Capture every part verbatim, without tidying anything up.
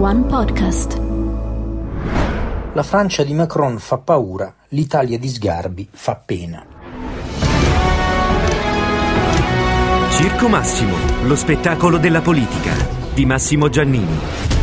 One Podcast. La Francia di Macron fa paura, l'Italia di Sgarbi fa pena. Circo Massimo, lo spettacolo della politica, di Massimo Giannini.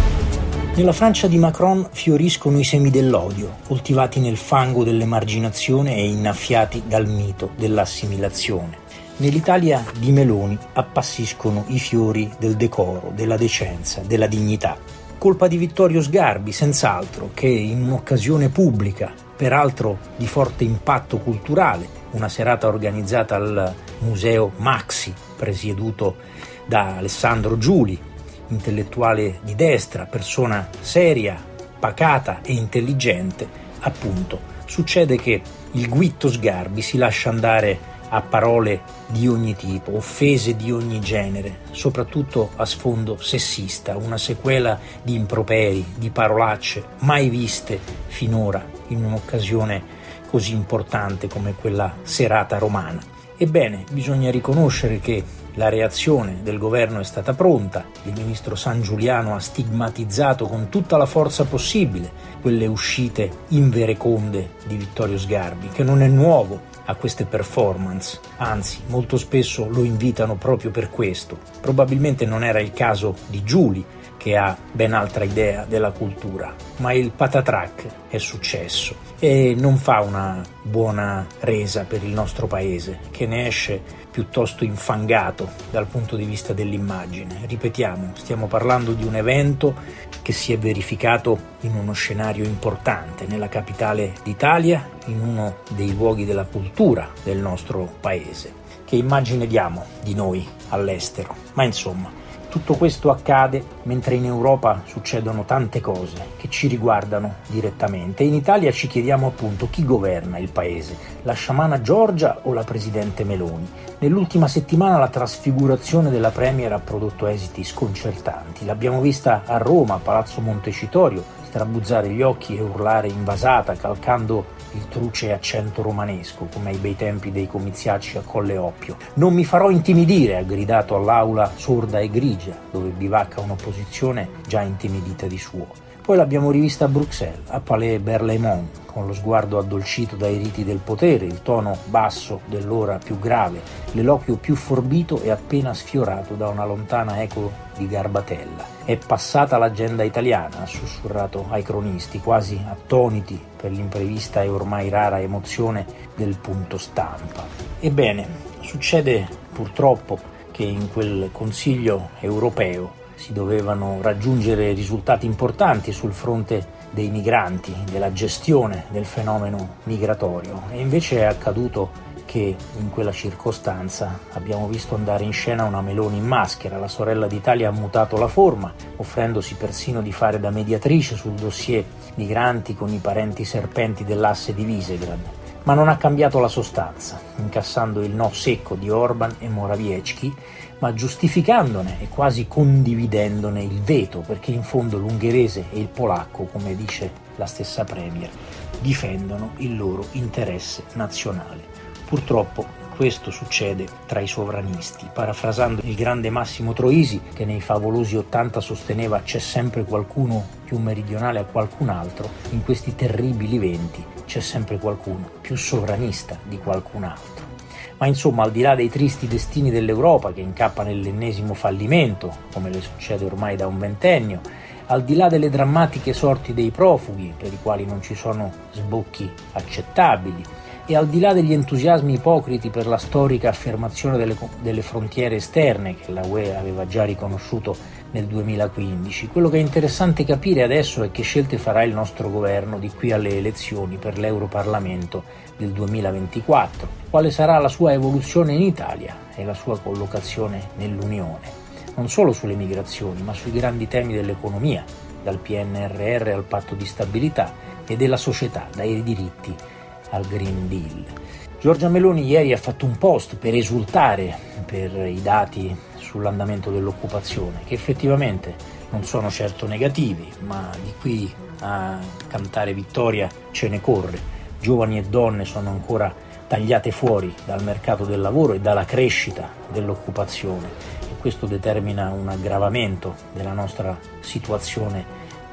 Nella Francia di Macron fioriscono i semi dell'odio, coltivati nel fango dell'emarginazione e innaffiati dal mito dell'assimilazione. Nell'Italia di Meloni appassiscono i fiori del decoro, della decenza, della dignità. Colpa di Vittorio Sgarbi, senz'altro, che in un'occasione pubblica, peraltro di forte impatto culturale, una serata organizzata al Museo Maxi, presieduto da Alessandro Giuli, intellettuale di destra, persona seria, pacata e intelligente, appunto, succede che il Guitto Sgarbi si lascia andare a parole di ogni tipo, offese di ogni genere, soprattutto a sfondo sessista, una sequela di improperi, di parolacce mai viste finora in un'occasione così importante come quella serata romana. Ebbene, bisogna riconoscere che la reazione del governo è stata pronta, il ministro Sangiuliano ha stigmatizzato con tutta la forza possibile quelle uscite invereconde di Vittorio Sgarbi, che non è nuovo a queste performance, anzi molto spesso lo invitano proprio per questo. Probabilmente non era il caso di Giuli, che ha ben altra idea della cultura, ma il patatrac è successo e non fa una buona resa per il nostro paese, che ne esce piuttosto infangato dal punto di vista dell'immagine. Ripetiamo, stiamo parlando di un evento che si è verificato in uno scenario importante, nella capitale d'Italia, in uno dei luoghi della cultura del nostro paese. Che immagine diamo di noi all'estero? Ma insomma, tutto questo accade mentre in Europa succedono tante cose che ci riguardano direttamente. In Italia ci chiediamo appunto chi governa il paese, la sciamana Giorgia o la presidente Meloni. Nell'ultima settimana la trasfigurazione della Premier ha prodotto esiti sconcertanti. L'abbiamo vista a Roma, a Palazzo Montecitorio, strabuzzare gli occhi e urlare invasata, calcando il truce accento romanesco, come ai bei tempi dei comiziacci a Colle Oppio. Non mi farò intimidire, ha gridato all'aula sorda e grigia, dove bivacca un'opposizione già intimidita di suo. Poi l'abbiamo rivista a Bruxelles, a Palais Berlaymont, con lo sguardo addolcito dai riti del potere, il tono basso dell'ora più grave, l'eloquio più forbito e appena sfiorato da una lontana eco di garbatella. È passata l'agenda italiana, ha sussurrato ai cronisti, quasi attoniti per l'imprevista e ormai rara emozione del punto stampa. Ebbene, succede purtroppo che in quel Consiglio europeo si dovevano raggiungere risultati importanti sul fronte dei migranti, della gestione del fenomeno migratorio, e invece è accaduto che in quella circostanza abbiamo visto andare in scena una Meloni in maschera. La sorella d'Italia ha mutato la forma, offrendosi persino di fare da mediatrice sul dossier migranti con i parenti serpenti dell'asse di Visegrad, ma non ha cambiato la sostanza, incassando il no secco di Orban e Morawiecki, ma giustificandone e quasi condividendone il veto, perché in fondo l'ungherese e il polacco, come dice la stessa Premier, difendono il loro interesse nazionale. Purtroppo questo succede tra i sovranisti. Parafrasando il grande Massimo Troisi, che nei favolosi ottanta sosteneva c'è sempre qualcuno più meridionale a qualcun altro, in questi terribili venti c'è sempre qualcuno più sovranista di qualcun altro. Ma insomma, al di là dei tristi destini dell'Europa che incappa nell'ennesimo fallimento, come le succede ormai da un ventennio, al di là delle drammatiche sorti dei profughi, per i quali non ci sono sbocchi accettabili, e al di là degli entusiasmi ipocriti per la storica affermazione delle, delle frontiere esterne che la U E aveva già riconosciuto nel duemilaquindici, quello che è interessante capire adesso è che scelte farà il nostro governo di qui alle elezioni per l'Europarlamento del duemilaventiquattro, quale sarà la sua evoluzione in Italia e la sua collocazione nell'Unione, non solo sulle migrazioni ma sui grandi temi dell'economia, dal P N R R al patto di stabilità, e della società, dai diritti al Green Deal. Giorgia Meloni ieri ha fatto un post per esultare per i dati sull'andamento dell'occupazione, che effettivamente non sono certo negativi, ma di qui a cantare vittoria ce ne corre. Giovani e donne sono ancora tagliate fuori dal mercato del lavoro e dalla crescita dell'occupazione, e questo determina un aggravamento della nostra situazione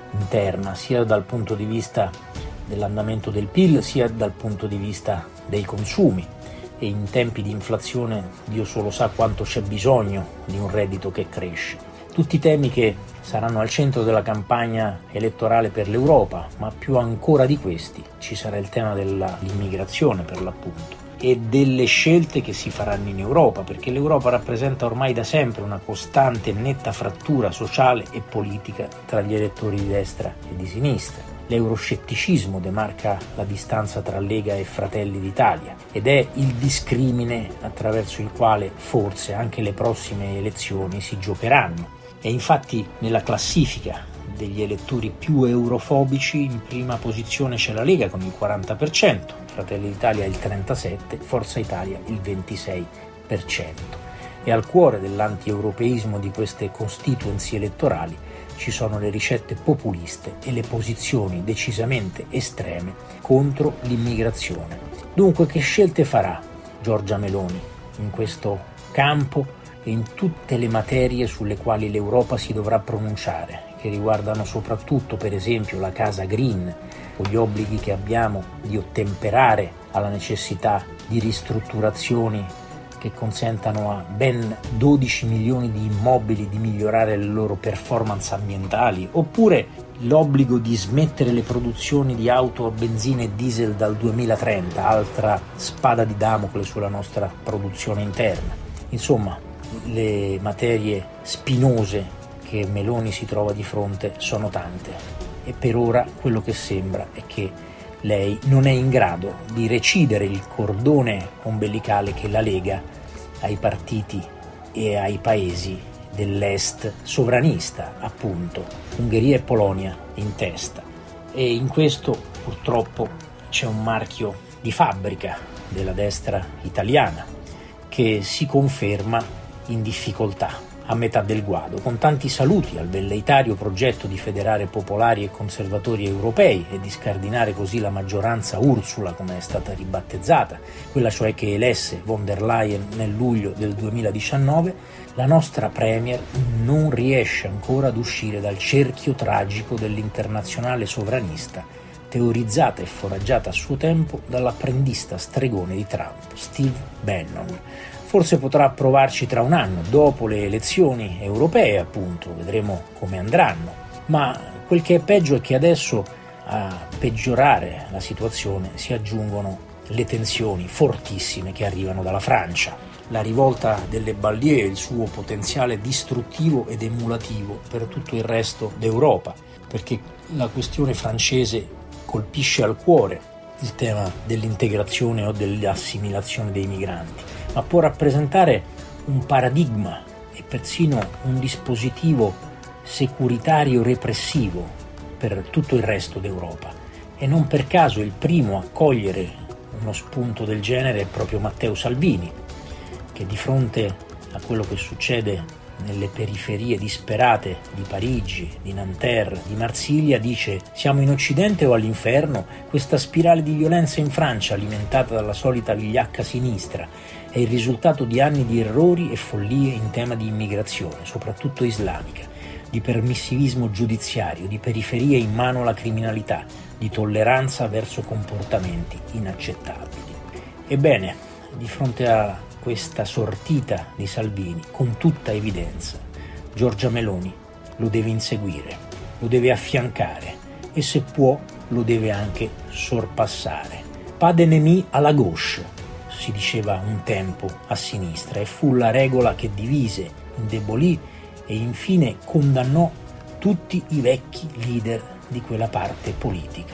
interna, sia dal punto di vista dell'andamento del P I L, sia dal punto di vista dei consumi. E in tempi di inflazione Dio solo sa quanto c'è bisogno di un reddito che cresce. Tutti temi che saranno al centro della campagna elettorale per l'Europa, ma più ancora di questi ci sarà il tema dell'immigrazione, per l'appunto, e delle scelte che si faranno in Europa, perché l'Europa rappresenta ormai da sempre una costante e netta frattura sociale e politica tra gli elettori di destra e di sinistra. L'euroscetticismo demarca la distanza tra Lega e Fratelli d'Italia ed è il discrimine attraverso il quale forse anche le prossime elezioni si giocheranno. E infatti nella classifica degli elettori più eurofobici in prima posizione c'è la Lega con il quaranta per cento, Fratelli d'Italia il trentasette per cento, Forza Italia il ventisei per cento. E al cuore dell'anti-europeismo di queste constituency elettorali ci sono le ricette populiste e le posizioni decisamente estreme contro l'immigrazione. Dunque, che scelte farà Giorgia Meloni in questo campo e in tutte le materie sulle quali l'Europa si dovrà pronunciare, che riguardano soprattutto, per esempio, la casa green o gli obblighi che abbiamo di ottemperare alla necessità di ristrutturazioni che consentano a ben dodici milioni di immobili di migliorare le loro performance ambientali, oppure l'obbligo di smettere le produzioni di auto a benzina e diesel dal duemilatrenta, altra spada di Damocle sulla nostra produzione interna. Insomma, le materie spinose che Meloni si trova di fronte sono tante e per ora quello che sembra è che lei non è in grado di recidere il cordone ombelicale che la lega ai partiti e ai paesi dell'est sovranista, appunto, Ungheria e Polonia in testa. E in questo purtroppo c'è un marchio di fabbrica della destra italiana che si conferma in difficoltà a metà del guado, con tanti saluti al velleitario progetto di federare popolari e conservatori europei e di scardinare così la maggioranza Ursula, come è stata ribattezzata, quella cioè che elesse von der Leyen nel luglio del duemiladiciannove, la nostra premier non riesce ancora ad uscire dal cerchio tragico dell'internazionale sovranista, teorizzata e foraggiata a suo tempo dall'apprendista stregone di Trump, Steve Bannon. Forse potrà provarci tra un anno, dopo le elezioni europee, appunto, vedremo come andranno. Ma quel che è peggio è che adesso a peggiorare la situazione si aggiungono le tensioni fortissime che arrivano dalla Francia. La rivolta delle banlieue e il suo potenziale distruttivo ed emulativo per tutto il resto d'Europa, perché la questione francese colpisce al cuore il tema dell'integrazione o dell'assimilazione dei migranti, ma può rappresentare un paradigma e persino un dispositivo securitario repressivo per tutto il resto d'Europa. E non per caso il primo a cogliere uno spunto del genere è proprio Matteo Salvini, che di fronte a quello che succede nelle periferie disperate di Parigi, di Nanterre, di Marsiglia, dice: siamo in Occidente o all'inferno? Questa spirale di violenza in Francia, alimentata dalla solita vigliacca sinistra, è il risultato di anni di errori e follie in tema di immigrazione, soprattutto islamica, di permissivismo giudiziario, di periferie in mano alla criminalità, di tolleranza verso comportamenti inaccettabili. Ebbene, di fronte a questa sortita di Salvini, con tutta evidenza, Giorgia Meloni lo deve inseguire, lo deve affiancare e, se può, lo deve anche sorpassare. Pas d'ennemi à la gauche, si diceva un tempo a sinistra, e fu la regola che divise, indebolì e infine condannò tutti i vecchi leader di quella parte politica.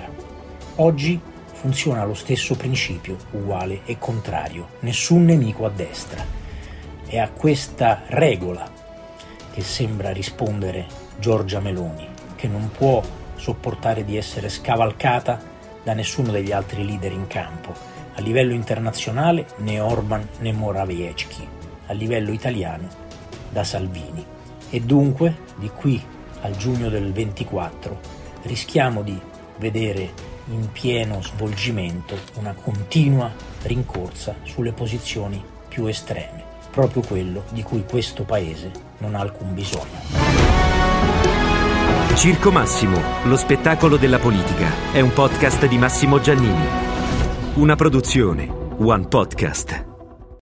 Oggi funziona lo stesso principio, uguale e contrario, nessun nemico a destra. È a questa regola che sembra rispondere Giorgia Meloni, che non può sopportare di essere scavalcata da nessuno degli altri leader in campo. A livello internazionale né Orban né Morawiecki, a livello italiano da Salvini. E dunque, di qui al giugno del ventiquattro, rischiamo di vedere in pieno svolgimento una continua rincorsa sulle posizioni più estreme, proprio quello di cui questo paese non ha alcun bisogno. Circo Massimo, lo spettacolo della politica, è un podcast di Massimo Giannini. Una produzione One Podcast.